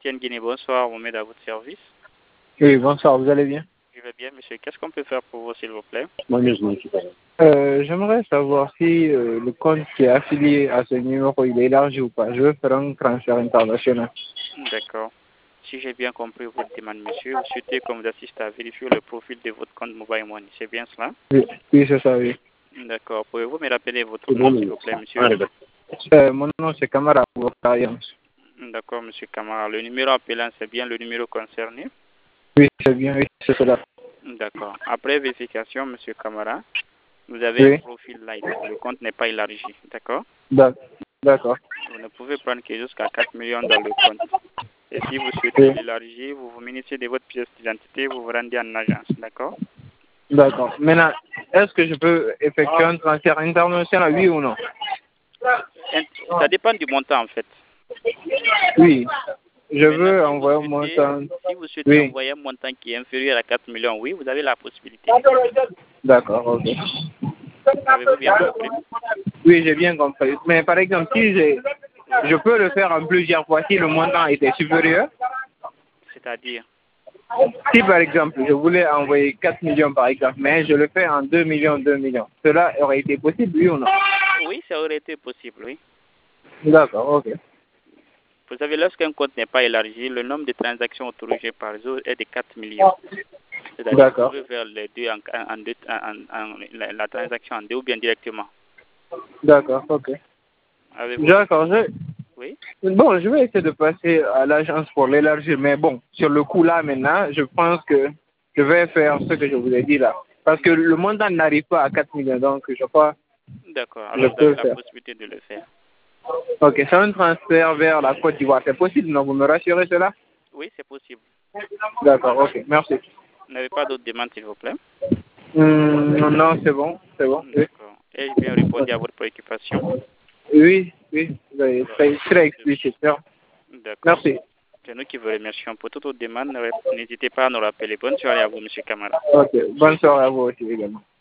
MTN Guinée, bonsoir, on met à votre service. Oui, bonsoir, vous allez bien? Je vais bien, monsieur. Qu'est-ce qu'on peut faire pour vous, s'il vous plaît? J'aimerais savoir si le compte qui est affilié à ce numéro, il est élargi ou pas. Je veux faire un transfert international. D'accord. Si j'ai bien compris votre demande, monsieur, vous souhaitez qu'on vous assiste à vérifier le profil de votre compte Mobile Money. C'est bien cela? Oui, oui, c'est ça, oui. D'accord. Pouvez-vous me rappeler votre nom, s'il vous plaît, monsieur? Mon nom, c'est Kamara Boukarian. D'accord, monsieur Kamara. Le numéro appelant, c'est bien le numéro concerné? Oui, c'est bien, oui, c'est cela. D'accord. Après vérification, monsieur Kamara, vous avez un Oui, profil light. Le compte n'est pas élargi. D'accord? d'accord. Vous ne pouvez prendre que jusqu'à 4 millions dans le compte. Et si vous souhaitez Oui, l'élargir, vous vous munissez de votre pièce d'identité, vous vous rendez en agence. D'accord? d'accord. Maintenant, est-ce que je peux effectuer un transfert international, oui ou non? Ça dépend du montant, en fait. Oui, je Maintenant, veux envoyer un montant. si vous souhaitez Oui, envoyer un montant qui est inférieur à 4 millions, oui, vous avez la possibilité. d'accord, ok. Avez-vous bien compris? Oui, j'ai bien compris. Mais par exemple, si je peux le faire en plusieurs fois si le montant était supérieur. C'est-à-dire, Si par exemple, je voulais envoyer 4 millions par exemple, mais je le fais en 2 millions, 2 millions, cela aurait été possible, oui ou non? oui, ça aurait été possible, oui. D'accord, ok. Vous savez, lorsqu'un compte n'est pas élargi, le nombre de transactions autorisées par jour est de 4 millions. C'est-à-dire, vous D'accord. pouvez faire les deux la transaction en deux ou bien directement. D'accord, ok. Avez-vous d'autres D'accord, questions? Oui. bon, je vais essayer de passer à l'agence pour l'élargir, mais bon, sur le coup là maintenant, je pense que je vais faire ce que je vous ai dit là. Parce que le montant n'arrive pas à 4 millions, donc je crois D'accord. que je Alors, vous peux avez le la faire. possibilité de le faire. Ok, c'est un transfert vers la Côte d'Ivoire, c'est possible, non? Vous me rassurez cela? Oui, c'est possible. D'accord, ok, merci. Vous n'avez pas d'autres demandes, s'il vous plaît? Non, c'est bon, c'est bon. Oui, D'accord. Ai-je bien répondu à votre préoccupation? oui, oui, vous avez Alors, très, très explicite. d'accord. Merci. C'est nous qui vous remercions pour toute autre demande. N'hésitez pas à nous rappeler. Bonne soirée à vous, monsieur Kamara. Ok, bonne soirée à vous aussi également.